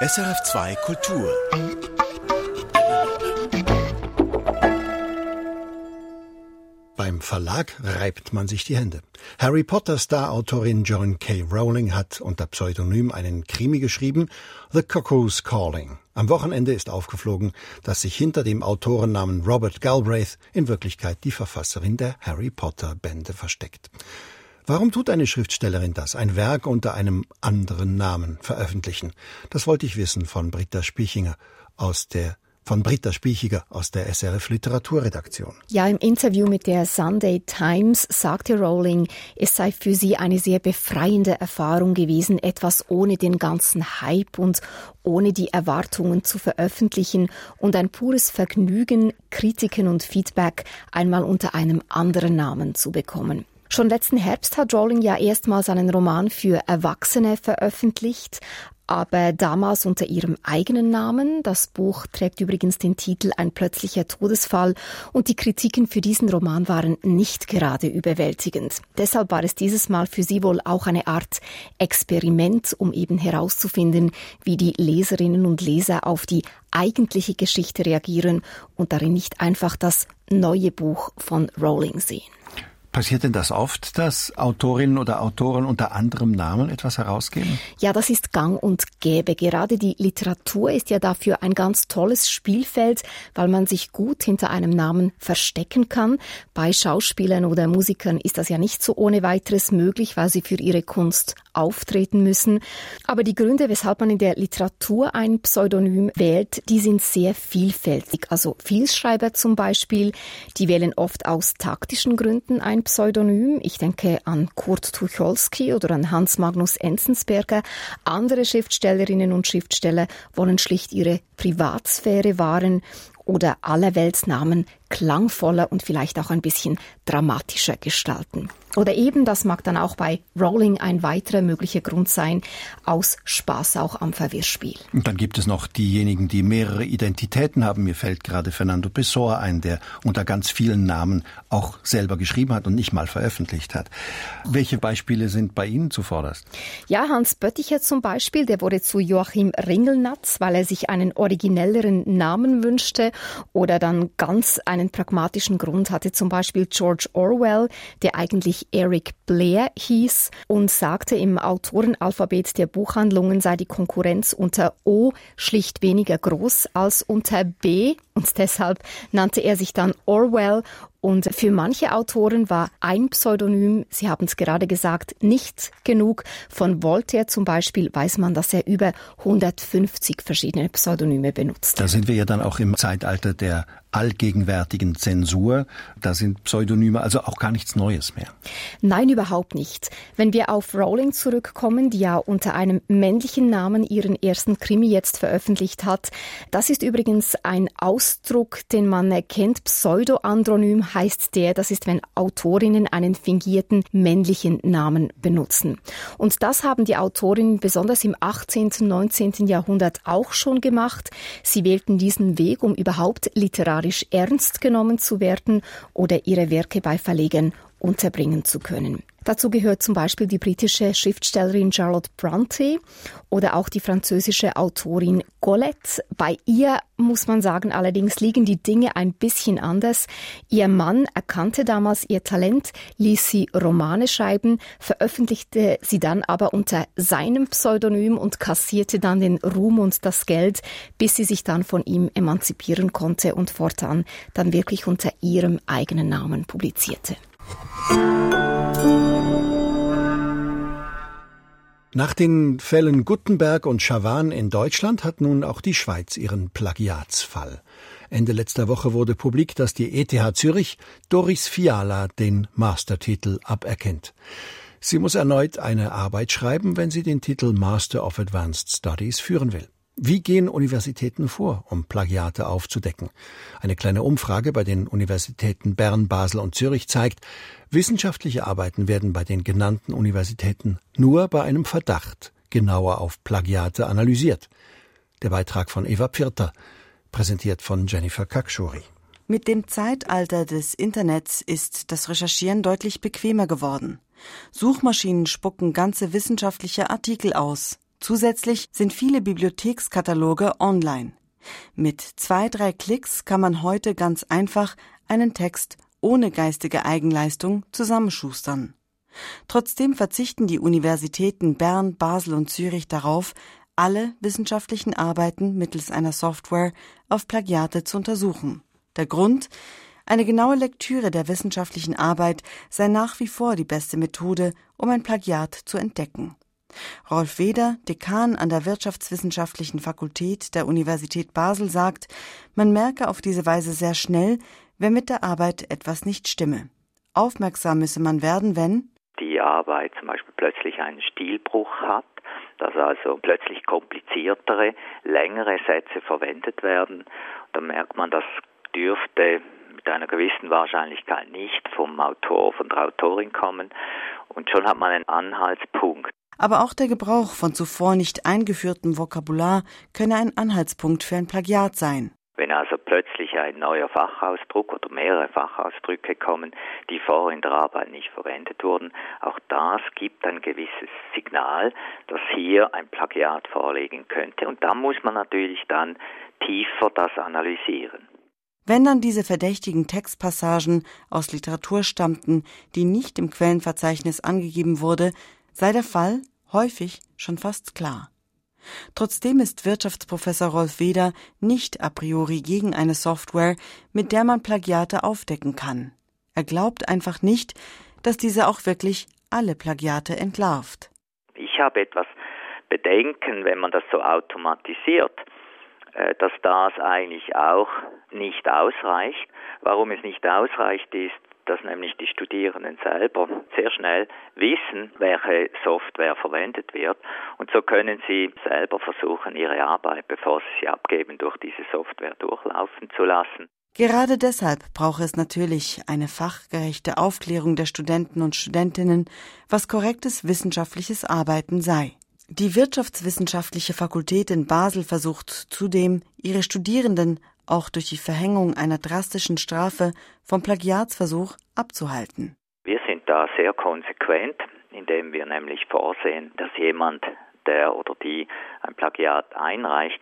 SRF2 Kultur. Beim Verlag reibt man sich die Hände. Harry Potter-Star-Autorin Joanne K. Rowling hat unter Pseudonym einen Krimi geschrieben, The Cuckoo's Calling. Am Wochenende ist aufgeflogen, dass sich hinter dem Autorennamen Robert Galbraith in Wirklichkeit die Verfasserin der Harry Potter-Bände versteckt. Warum tut eine Schriftstellerin das, ein Werk unter einem anderen Namen veröffentlichen? Das wollte ich wissen von Britta Spiechiger aus der SRF Literaturredaktion. Ja, im Interview mit der Sunday Times sagte Rowling, es sei für sie eine sehr befreiende Erfahrung gewesen, etwas ohne den ganzen Hype und ohne die Erwartungen zu veröffentlichen und ein pures Vergnügen, Kritiken und Feedback einmal unter einem anderen Namen zu bekommen. Schon letzten Herbst hat Rowling ja erstmals einen Roman für Erwachsene veröffentlicht, aber damals unter ihrem eigenen Namen. Das Buch trägt übrigens den Titel Ein plötzlicher Todesfall und die Kritiken für diesen Roman waren nicht gerade überwältigend. Deshalb war es dieses Mal für sie wohl auch eine Art Experiment, um eben herauszufinden, wie die Leserinnen und Leser auf die eigentliche Geschichte reagieren und darin nicht einfach das neue Buch von Rowling sehen. Passiert denn das oft, dass Autorinnen oder Autoren unter anderem Namen etwas herausgeben? Ja, das ist gang und gäbe. Gerade die Literatur ist ja dafür ein ganz tolles Spielfeld, weil man sich gut hinter einem Namen verstecken kann. Bei Schauspielern oder Musikern ist das ja nicht so ohne weiteres möglich, weil sie für ihre Kunst auftreten müssen. Aber die Gründe, weshalb man in der Literatur ein Pseudonym wählt, die sind sehr vielfältig. Also Vielschreiber zum Beispiel, die wählen oft aus taktischen Gründen ein Pseudonym. Ich denke an Kurt Tucholsky oder an Hans Magnus Enzensberger. Andere Schriftstellerinnen und Schriftsteller wollen schlicht ihre Privatsphäre wahren oder Allerweltsnamen klangvoller und vielleicht auch ein bisschen dramatischer gestalten. Oder eben, das mag dann auch bei Rowling ein weiterer möglicher Grund sein, aus Spaß auch am Verwirrspiel. Und dann gibt es noch diejenigen, die mehrere Identitäten haben. Mir fällt gerade Fernando Pessoa ein, der unter ganz vielen Namen auch selber geschrieben hat und nicht mal veröffentlicht hat. Welche Beispiele sind bei Ihnen zuvorderst? Ja, Hans Bötticher zum Beispiel, der wurde zu Joachim Ringelnatz, weil er sich einen originelleren Namen wünschte, oder dann ganz einen pragmatischen Grund hatte zum Beispiel George Orwell, der eigentlich Eric Blair hieß und sagte, im Autorenalphabet der Buchhandlungen sei die Konkurrenz unter O schlicht weniger groß als unter B und deshalb nannte er sich dann Orwell. Und für manche Autoren war ein Pseudonym, Sie haben es gerade gesagt, nicht genug. Von Voltaire zum Beispiel weiß man, dass er über 150 verschiedene Pseudonyme benutzt. Da sind wir ja dann auch im Zeitalter der allgegenwärtigen Zensur. Da sind Pseudonyme also auch gar nichts Neues mehr. Nein, überhaupt nicht. Wenn wir auf Rowling zurückkommen, die ja unter einem männlichen Namen ihren ersten Krimi jetzt veröffentlicht hat, das ist übrigens ein Ausdruck, den man kennt. Pseudoandronym heißt das ist, wenn Autorinnen einen fingierten männlichen Namen benutzen. Und das haben die Autorinnen besonders im 18. und 19. Jahrhundert auch schon gemacht. Sie wählten diesen Weg, um überhaupt literarisch ernst genommen zu werden oder ihre Werke bei Verlegern unterbringen zu können. Dazu gehört zum Beispiel die britische Schriftstellerin Charlotte Brontë oder auch die französische Autorin Colette. Bei ihr, muss man sagen, allerdings liegen die Dinge ein bisschen anders. Ihr Mann erkannte damals ihr Talent, ließ sie Romane schreiben, veröffentlichte sie dann aber unter seinem Pseudonym und kassierte dann den Ruhm und das Geld, bis sie sich dann von ihm emanzipieren konnte und fortan dann wirklich unter ihrem eigenen Namen publizierte. Nach den Fällen Guttenberg und Schawan in Deutschland hat nun auch die Schweiz ihren Plagiatsfall. Ende letzter Woche wurde publik, dass die ETH Zürich Doris Fiala den Mastertitel aberkennt. Sie muss erneut eine Arbeit schreiben, wenn sie den Titel Master of Advanced Studies führen will. Wie gehen Universitäten vor, um Plagiate aufzudecken? Eine kleine Umfrage bei den Universitäten Bern, Basel und Zürich zeigt, wissenschaftliche Arbeiten werden bei den genannten Universitäten nur bei einem Verdacht genauer auf Plagiate analysiert. Der Beitrag von Eva Pfirter, präsentiert von Jennifer Kakshuri. Mit dem Zeitalter des Internets ist das Recherchieren deutlich bequemer geworden. Suchmaschinen spucken ganze wissenschaftliche Artikel aus. Zusätzlich sind viele Bibliothekskataloge online. Mit 2-3 Klicks kann man heute ganz einfach einen Text ohne geistige Eigenleistung zusammenschustern. Trotzdem verzichten die Universitäten Bern, Basel und Zürich darauf, alle wissenschaftlichen Arbeiten mittels einer Software auf Plagiate zu untersuchen. Der Grund? Eine genaue Lektüre der wissenschaftlichen Arbeit sei nach wie vor die beste Methode, um ein Plagiat zu entdecken. Rolf Weder, Dekan an der Wirtschaftswissenschaftlichen Fakultät der Universität Basel, sagt, man merke auf diese Weise sehr schnell, wenn mit der Arbeit etwas nicht stimme. Aufmerksam müsse man werden, wenn die Arbeit zum Beispiel plötzlich einen Stilbruch hat, dass also plötzlich kompliziertere, längere Sätze verwendet werden. Da merkt man, das dürfte mit einer gewissen Wahrscheinlichkeit nicht vom Autor, von der Autorin kommen. Und schon hat man einen Anhaltspunkt. Aber auch der Gebrauch von zuvor nicht eingeführtem Vokabular könne ein Anhaltspunkt für ein Plagiat sein. Wenn also plötzlich ein neuer Fachausdruck oder mehrere Fachausdrücke kommen, die vorher in der Arbeit nicht verwendet wurden, auch das gibt ein gewisses Signal, dass hier ein Plagiat vorliegen könnte. Und da muss man natürlich dann tiefer das analysieren. Wenn dann diese verdächtigen Textpassagen aus Literatur stammten, die nicht im Quellenverzeichnis angegeben wurde, sei der Fall häufig schon fast klar. Trotzdem ist Wirtschaftsprofessor Rolf Weder nicht a priori gegen eine Software, mit der man Plagiate aufdecken kann. Er glaubt einfach nicht, dass diese auch wirklich alle Plagiate entlarvt. Ich habe etwas Bedenken, wenn man das so automatisiert, dass das eigentlich auch nicht ausreicht. Warum es nicht ausreicht, ist, dass nämlich die Studierenden selber sehr schnell wissen, welche Software verwendet wird. Und so können sie selber versuchen, ihre Arbeit, bevor sie sie abgeben, durch diese Software durchlaufen zu lassen. Gerade deshalb braucht es natürlich eine fachgerechte Aufklärung der Studenten und Studentinnen, was korrektes wissenschaftliches Arbeiten sei. Die Wirtschaftswissenschaftliche Fakultät in Basel versucht zudem, ihre Studierenden auch durch die Verhängung einer drastischen Strafe vom Plagiatsversuch abzuhalten. Wir sind da sehr konsequent, indem wir nämlich vorsehen, dass jemand, der oder die ein Plagiat einreicht,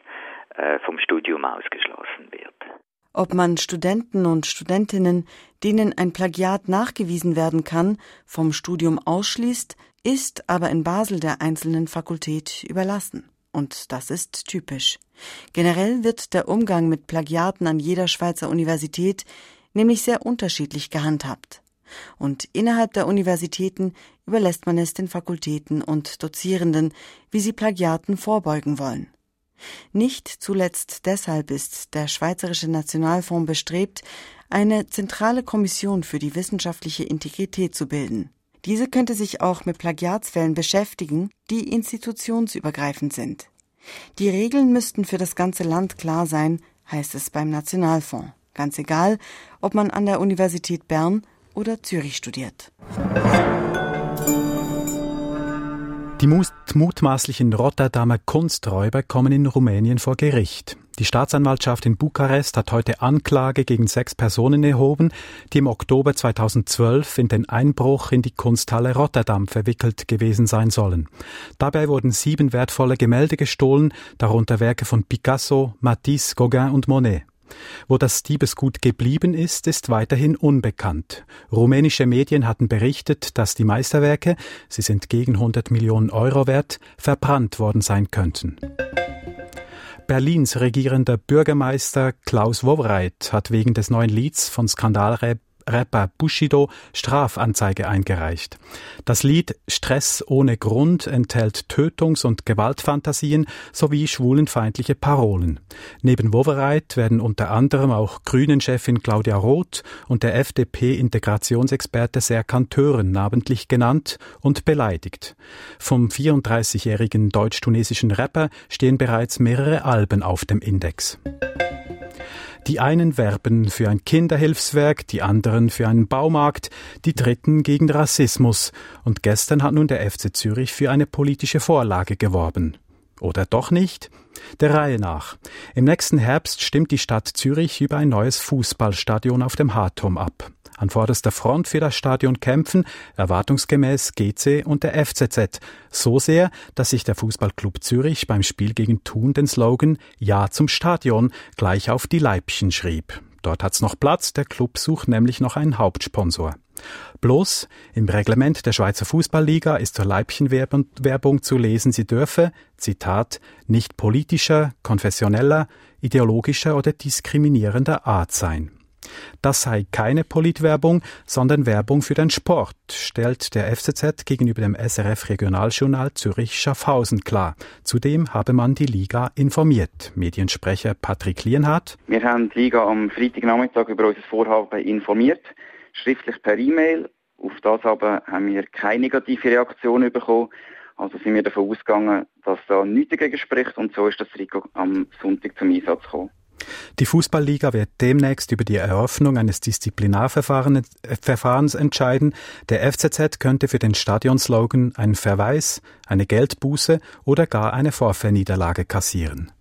vom Studium ausgeschlossen wird. Ob man Studenten und Studentinnen, denen ein Plagiat nachgewiesen werden kann, vom Studium ausschließt, ist aber in Basel der einzelnen Fakultät überlassen. Und das ist typisch. Generell wird der Umgang mit Plagiaten an jeder Schweizer Universität nämlich sehr unterschiedlich gehandhabt. Und innerhalb der Universitäten überlässt man es den Fakultäten und Dozierenden, wie sie Plagiaten vorbeugen wollen. Nicht zuletzt deshalb ist der Schweizerische Nationalfonds bestrebt, eine zentrale Kommission für die wissenschaftliche Integrität zu bilden. Diese könnte sich auch mit Plagiatsfällen beschäftigen, die institutionsübergreifend sind. Die Regeln müssten für das ganze Land klar sein, heißt es beim Nationalfonds. Ganz egal, ob man an der Universität Bern oder Zürich studiert. Die mutmaßlichen Rotterdamer Kunsträuber kommen in Rumänien vor Gericht. Die Staatsanwaltschaft in Bukarest hat heute Anklage gegen 6 Personen erhoben, die im Oktober 2012 in den Einbruch in die Kunsthalle Rotterdam verwickelt gewesen sein sollen. Dabei wurden 7 wertvolle Gemälde gestohlen, darunter Werke von Picasso, Matisse, Gauguin und Monet. Wo das Diebesgut geblieben ist, ist weiterhin unbekannt. Rumänische Medien hatten berichtet, dass die Meisterwerke, sie sind gegen 100 Millionen Euro wert, verbrannt worden sein könnten. Berlins regierender Bürgermeister Klaus Wowereit hat wegen des neuen Lieds von Skandalrapper Bushido Strafanzeige eingereicht. Das Lied Stress ohne Grund enthält Tötungs- und Gewaltfantasien sowie schwulenfeindliche Parolen. Neben Wowereit werden unter anderem auch Grünen-Chefin Claudia Roth und der FDP-Integrationsexperte Serkan Tören namentlich genannt und beleidigt. Vom 34-jährigen deutsch-tunesischen Rapper stehen bereits mehrere Alben auf dem Index. Die einen werben für ein Kinderhilfswerk, die anderen für einen Baumarkt, die dritten gegen Rassismus. Und gestern hat nun der FC Zürich für eine politische Vorlage geworben. Oder doch nicht? Der Reihe nach. Im nächsten Herbst stimmt die Stadt Zürich über ein neues Fußballstadion auf dem Hardturm ab. An vorderster Front für das Stadion kämpfen erwartungsgemäß GC und der FCZ. So sehr, dass sich der Fußballclub Zürich beim Spiel gegen Thun den Slogan „Ja zum Stadion" gleich auf die Leibchen schrieb. Dort hat's noch Platz, der Club sucht nämlich noch einen Hauptsponsor. Bloß im Reglement der Schweizer Fußballliga ist zur Leibchenwerbung zu lesen, sie dürfe, Zitat, nicht politischer, konfessioneller, ideologischer oder diskriminierender Art sein. Das sei keine Politwerbung, sondern Werbung für den Sport, stellt der FCZ gegenüber dem SRF-Regionaljournal Zürich-Schaffhausen klar. Zudem habe man die Liga informiert. Mediensprecher Patrick Lienhardt: Wir haben die Liga am Freitagnachmittag über unser Vorhaben informiert, schriftlich per E-Mail. Auf das aber haben wir keine negative Reaktion bekommen. Also sind wir davon ausgegangen, dass da nichts dagegen spricht, und so ist das Trikot am Sonntag zum Einsatz gekommen. Die Fußballliga wird demnächst über die Eröffnung eines Disziplinarverfahrens entscheiden. Der FCZ könnte für den Stadionslogan einen Verweis, eine Geldbuße oder gar eine Forfait-Niederlage kassieren.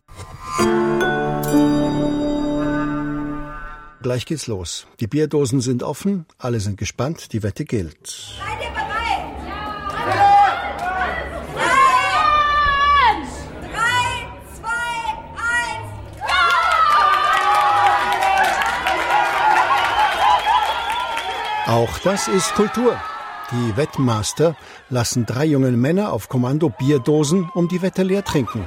Gleich geht's los. Die Bierdosen sind offen, alle sind gespannt, die Wette gilt. Seid ihr bereit? Ja! 3, 2, 1, ja! Auch das ist Kultur. Die Wettmaster lassen 3 junge Männer auf Kommando Bierdosen um die Wette leer trinken.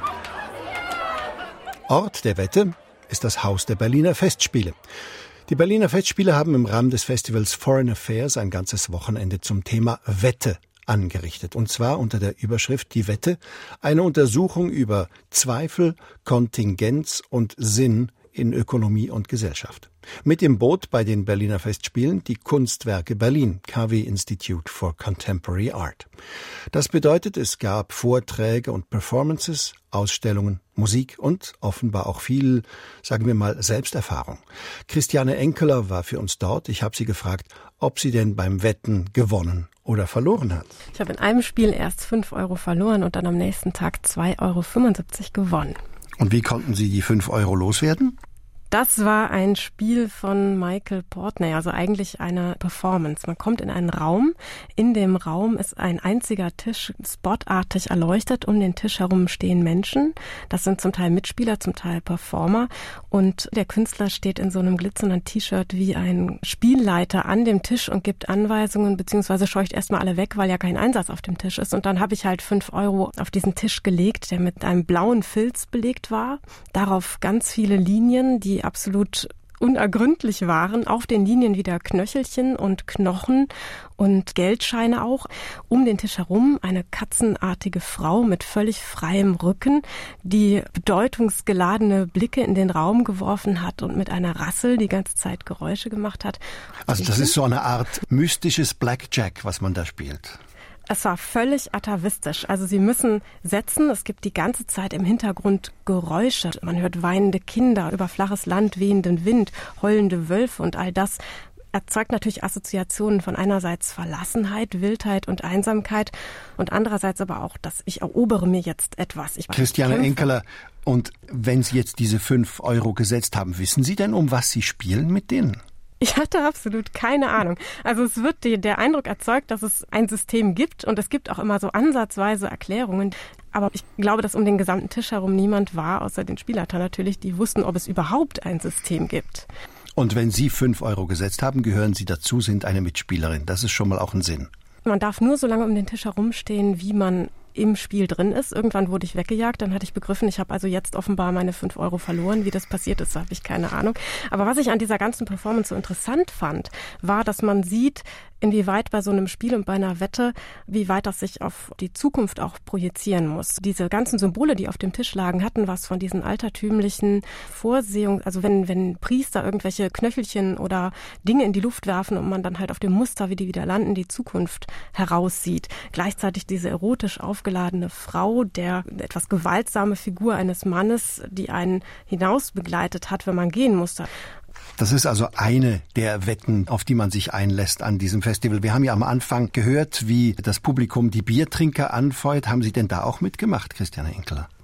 Ort der Wette ist das Haus der Berliner Festspiele. Die Berliner Festspiele haben im Rahmen des Festivals Foreign Affairs ein ganzes Wochenende zum Thema Wette angerichtet. Und zwar unter der Überschrift Die Wette, eine Untersuchung über Zweifel, Kontingenz und Sinn in Ökonomie und Gesellschaft. Mit im Boot bei den Berliner Festspielen die Kunstwerke Berlin, KW Institute for Contemporary Art. Das bedeutet, es gab Vorträge und Performances, Ausstellungen, Musik und offenbar auch viel, sagen wir mal, Selbsterfahrung. Christiane Enkeler war für uns dort. Ich habe sie gefragt, ob sie denn beim Wetten gewonnen oder verloren hat. Ich habe in einem Spiel erst 5 Euro verloren und dann am nächsten Tag 2,75 Euro gewonnen. Und wie konnten Sie die 5 Euro loswerden? Das war ein Spiel von Michael Portnoy, also eigentlich eine Performance. Man kommt in einen Raum. In dem Raum ist ein einziger Tisch spotartig erleuchtet. Um den Tisch herum stehen Menschen. Das sind zum Teil Mitspieler, zum Teil Performer. Und der Künstler steht in so einem glitzernden T-Shirt wie ein Spielleiter an dem Tisch und gibt Anweisungen, beziehungsweise scheucht erstmal alle weg, weil ja kein Einsatz auf dem Tisch ist. Und dann habe ich halt 5 Euro auf diesen Tisch gelegt, der mit einem blauen Filz belegt war. Darauf ganz viele Linien, die absolut unergründlich waren. Auf den Linien wieder Knöchelchen und Knochen und Geldscheine auch. Um den Tisch herum eine katzenartige Frau mit völlig freiem Rücken, die bedeutungsgeladene Blicke in den Raum geworfen hat und mit einer Rassel die ganze Zeit Geräusche gemacht hat. Also das ist so eine Art mystisches Blackjack, was man da spielt. Es war völlig atavistisch. Also Sie müssen setzen. Es gibt die ganze Zeit im Hintergrund Geräusche. Man hört weinende Kinder, über flaches Land wehenden Wind, heulende Wölfe und all das erzeugt natürlich Assoziationen von einerseits Verlassenheit, Wildheit und Einsamkeit und andererseits aber auch, dass ich erobere mir jetzt etwas. Christiane Enkeler, und wenn Sie jetzt diese 5 Euro gesetzt haben, wissen Sie denn, um was Sie spielen mit denen? Ich hatte absolut keine Ahnung. Also es wird der Eindruck erzeugt, dass es ein System gibt und es gibt auch immer so ansatzweise Erklärungen. Aber ich glaube, dass um den gesamten Tisch herum niemand war, außer den Spielleitern natürlich, die wussten, ob es überhaupt ein System gibt. Und wenn Sie 5 Euro gesetzt haben, gehören Sie dazu, sind eine Mitspielerin. Das ist schon mal auch ein Sinn. Man darf nur so lange um den Tisch herumstehen, wie man im Spiel drin ist. Irgendwann wurde ich weggejagt, dann hatte ich begriffen, ich habe also jetzt offenbar meine 5 Euro verloren. Wie das passiert ist, habe ich keine Ahnung. Aber was ich an dieser ganzen Performance so interessant fand, war, dass man sieht, inwieweit bei so einem Spiel und bei einer Wette, wie weit das sich auf die Zukunft auch projizieren muss. Diese ganzen Symbole, die auf dem Tisch lagen, hatten was von diesen altertümlichen Vorsehungen. Also wenn Priester irgendwelche Knöchelchen oder Dinge in die Luft werfen und man dann halt auf dem Muster, wie die wieder landen, die Zukunft heraussieht. Gleichzeitig diese erotisch aufgeladene Frau, der etwas gewaltsame Figur eines Mannes, die einen hinaus begleitet hat, wenn man gehen musste. Das ist also eine der Wetten, auf die man sich einlässt an diesem Festival. Wir haben ja am Anfang gehört, wie das Publikum die Biertrinker anfeuert. Haben Sie denn da auch mitgemacht, Christiane Enkeler?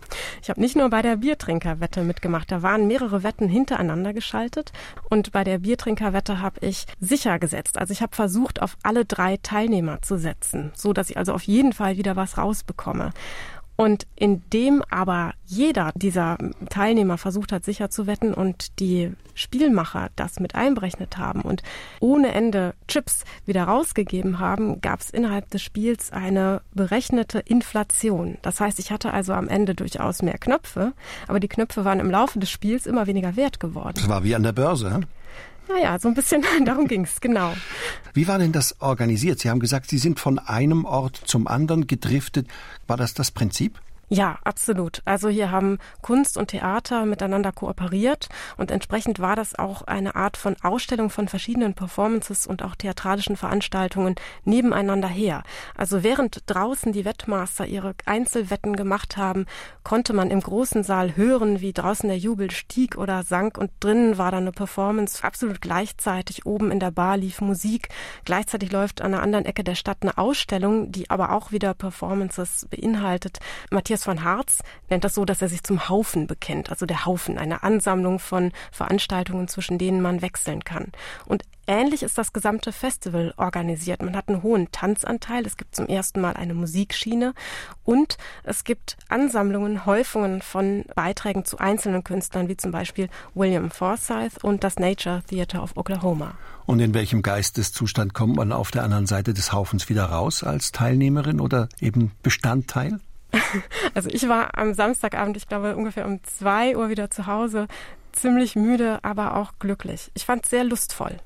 Ich habe nicht nur bei der Biertrinkerwette mitgemacht, da waren mehrere Wetten hintereinander geschaltet und bei der Biertrinkerwette habe ich sicher gesetzt. Also ich habe versucht, auf alle 3 Teilnehmer zu setzen, so dass ich also auf jeden Fall wieder was rausbekomme. Und indem aber jeder dieser Teilnehmer versucht hat, sicher zu wetten und die Spielmacher das mit einberechnet haben und ohne Ende Chips wieder rausgegeben haben, gab es innerhalb des Spiels eine berechnete Inflation. Das heißt, ich hatte also am Ende durchaus mehr Knöpfe, aber die Knöpfe waren im Laufe des Spiels immer weniger wert geworden. Das war wie an der Börse, hm? Naja, so ein bisschen, darum ging's, genau. Wie war denn das organisiert? Sie haben gesagt, Sie sind von einem Ort zum anderen gedriftet. War das das Prinzip? Ja, absolut. Also hier haben Kunst und Theater miteinander kooperiert und entsprechend war das auch eine Art von Ausstellung von verschiedenen Performances und auch theatralischen Veranstaltungen nebeneinander her. Also während draußen die Wettmaster ihre Einzelwetten gemacht haben, konnte man im großen Saal hören, wie draußen der Jubel stieg oder sank und drinnen war dann eine Performance absolut gleichzeitig. Oben in der Bar lief Musik, gleichzeitig läuft an der anderen Ecke der Stadt eine Ausstellung, die aber auch wieder Performances beinhaltet. Matthias von Harz nennt das so, dass er sich zum Haufen bekennt. Also der Haufen, eine Ansammlung von Veranstaltungen, zwischen denen man wechseln kann. Und ähnlich ist das gesamte Festival organisiert. Man hat einen hohen Tanzanteil, es gibt zum ersten Mal eine Musikschiene und es gibt Ansammlungen, Häufungen von Beiträgen zu einzelnen Künstlern, wie zum Beispiel William Forsythe und das Nature Theatre of Oklahoma. Und in welchem Geisteszustand kommt man auf der anderen Seite des Haufens wieder raus als Teilnehmerin oder eben Bestandteil? Also ich war am Samstagabend, ich glaube ungefähr um 2 Uhr wieder zu Hause, ziemlich müde, aber auch glücklich. Ich fand es sehr lustvoll.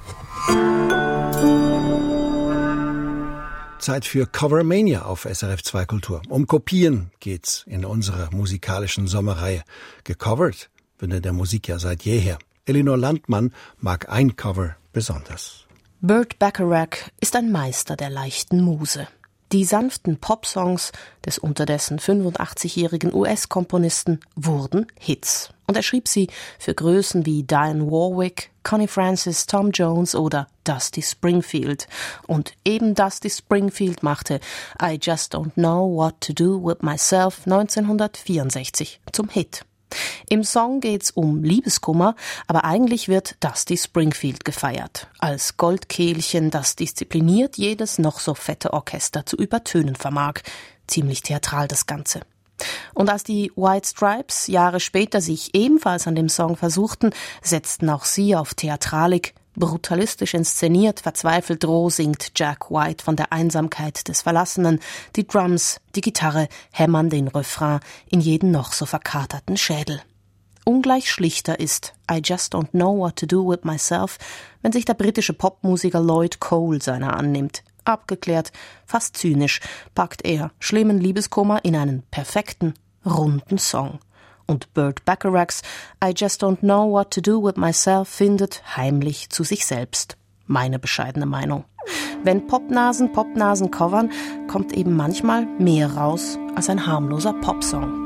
Zeit für Covermania auf SRF 2 Kultur. Um Kopien geht's in unserer musikalischen Sommerreihe. Gecovert wird in der Musik ja seit jeher. Elinor Landmann mag ein Cover besonders. Burt Bacharach ist ein Meister der leichten Muse. Die sanften Popsongs des unterdessen 85-jährigen US-Komponisten wurden Hits. Und er schrieb sie für Größen wie Dionne Warwick, Connie Francis, Tom Jones oder Dusty Springfield. Und eben Dusty Springfield machte I Just Don't Know What to Do With Myself 1964 zum Hit. Im Song geht's um Liebeskummer, aber eigentlich wird Dusty Springfield gefeiert. Als Goldkehlchen, das diszipliniert jedes noch so fette Orchester zu übertönen vermag. Ziemlich theatral das Ganze. Und als die White Stripes Jahre später sich ebenfalls an dem Song versuchten, setzten auch sie auf Theatralik. Brutalistisch inszeniert, verzweifelt roh singt Jack White von der Einsamkeit des Verlassenen. Die Drums, die Gitarre hämmern den Refrain in jeden noch so verkaterten Schädel. Ungleich schlichter ist I Just Don't Know What to Do With Myself, wenn sich der britische Popmusiker Lloyd Cole seiner annimmt. Abgeklärt, fast zynisch, packt er schlimmen Liebeskummer in einen perfekten, runden Song. Und Burt Bacharachs I Just Don't Know What to Do With Myself findet heimlich zu sich selbst. Meine bescheidene Meinung. Wenn Popnasen covern, kommt eben manchmal mehr raus als ein harmloser Popsong.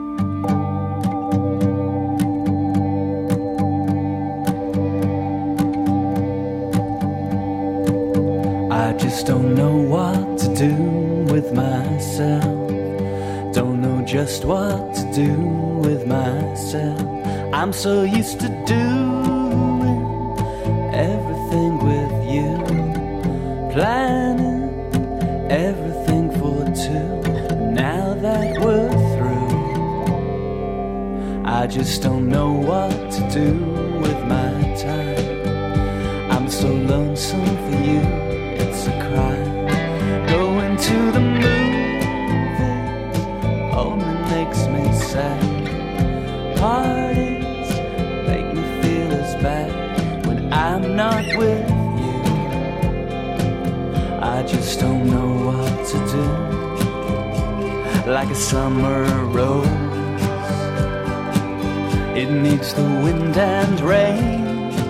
I just don't know what to do with myself. Don't know just what to do with myself. I'm so used to doing everything with you, planning everything for two. Now that we're through, I just don't know what to do with my time. I'm so lonesome for you, it's a crime. Going to the movies only makes me sad. Parties make me feel as bad when I'm not with you. I just don't know what to do. Like a summer rose, it needs the wind and rain.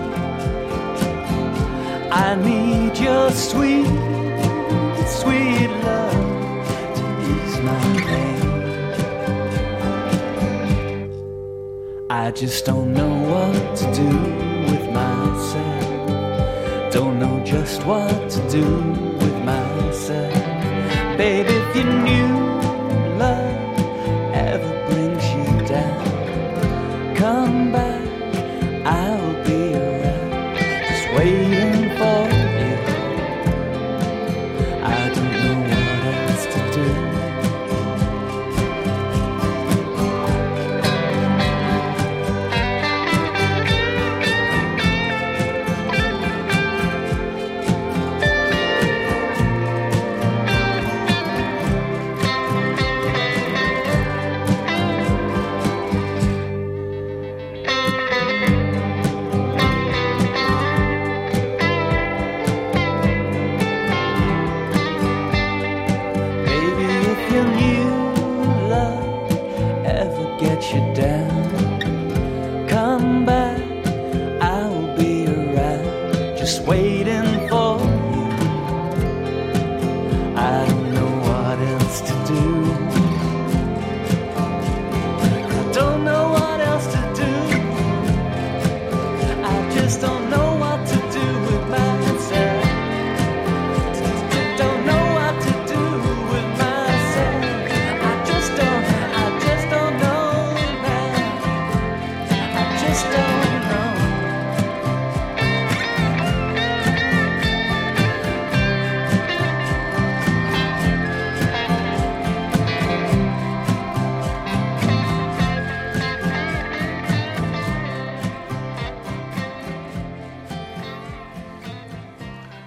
I need your sweet, sweet love to ease my pain. I just don't know what to do with myself. Don't know just what to do with myself. Baby, if you knew love ever brings you come back, I'll be around, just waiting for you. I don't know what else to do.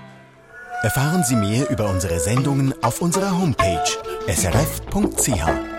Erfahren Sie mehr über unsere Sendungen auf unserer Homepage srf.ch.